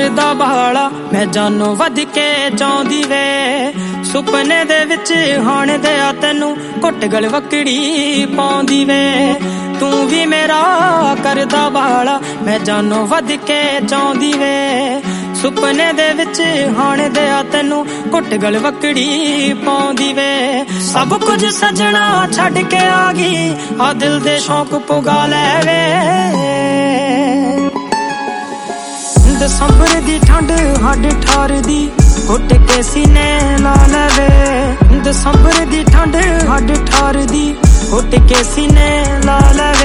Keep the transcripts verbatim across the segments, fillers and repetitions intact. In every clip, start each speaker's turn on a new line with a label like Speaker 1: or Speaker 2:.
Speaker 1: करदा बाला मैं जानो वध के चाहुंदी वे सुपने दे विच हाण दिया तैनू घुट गल वकड़ी पाउंदी वे तू भी मेरा करदा बाला मैं जानो वध के चाहुंदी वे सुपने दे विच हाण दिया तैनू घुट गल वकड़ी पाउंदी वे सब कुछ सजना छड़ के आ गई आ दिल दे शौक पुगा ले वे दसंबर दी ठंड हड ठार दी घुट के सीने ला लवे दसंबर दी ठंड हड ठार दी घुट के सीने ला लवे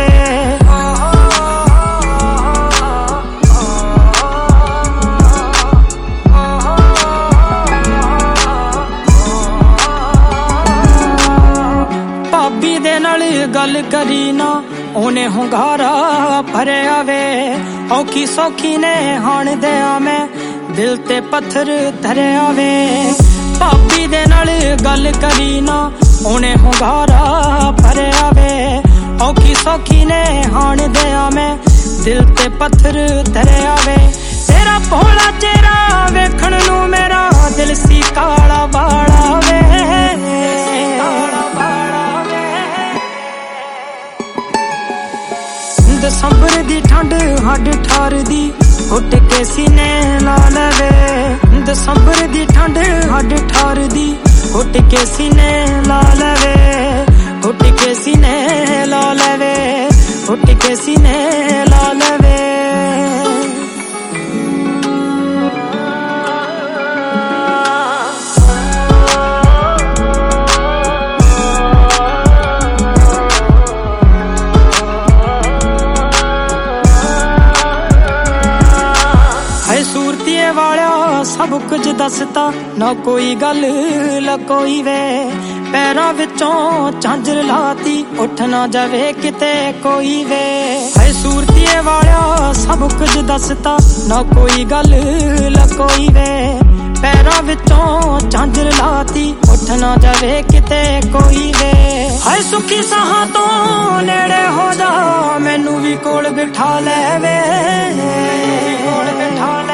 Speaker 1: भाभी दे नाल गल करी ना ओने हुंगारा भरिया वे औखी सौखी ने हाण दिया मैं दिल ते पत्थर धरिया वे भाभी दे नाल गल करी ना ओने हुंगारा भरिया वे औखी सौखी ने हाण दिया मैं दिल ते पत्थर धरिया वे तेरा भोला चेहरा वेखण नू मेरा दिल सी काला बाला वे दसंबर दी ठंड हड ठार दी घुट के सीने ला लवे दसंबर दी ठंड हड ठार दी घुट के सीने ला लवे घुट के सीने ला लवे घुट के सीने ला लवे वाला सब कुछ दसता ना कोई गल लकोई वे पैरां विचों झांझर लाती उठ ना जावे किते कोई वे है सूरतीए वाला सब कुछ दसता ना कोई गल लकोई वे पैरां विचों झांझर लाती उठ ना जावे किते कोई वे है सुखी साहां तो नेड़े हो जा मैनू भी कोल बिठा ले वे कोल बिठा ले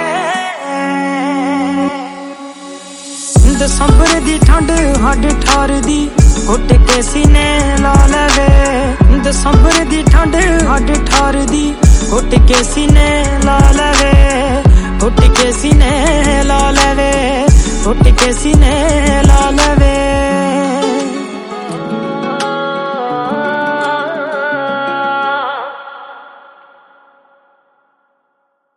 Speaker 1: दसंबर दी ठंड हड ठार दी घुट के सीने ला लवे दसंबर दी ठंड हड ठार दी घुट के सीने ला लवे घुट के सीने ला लवे घुट के सीने ला लवे।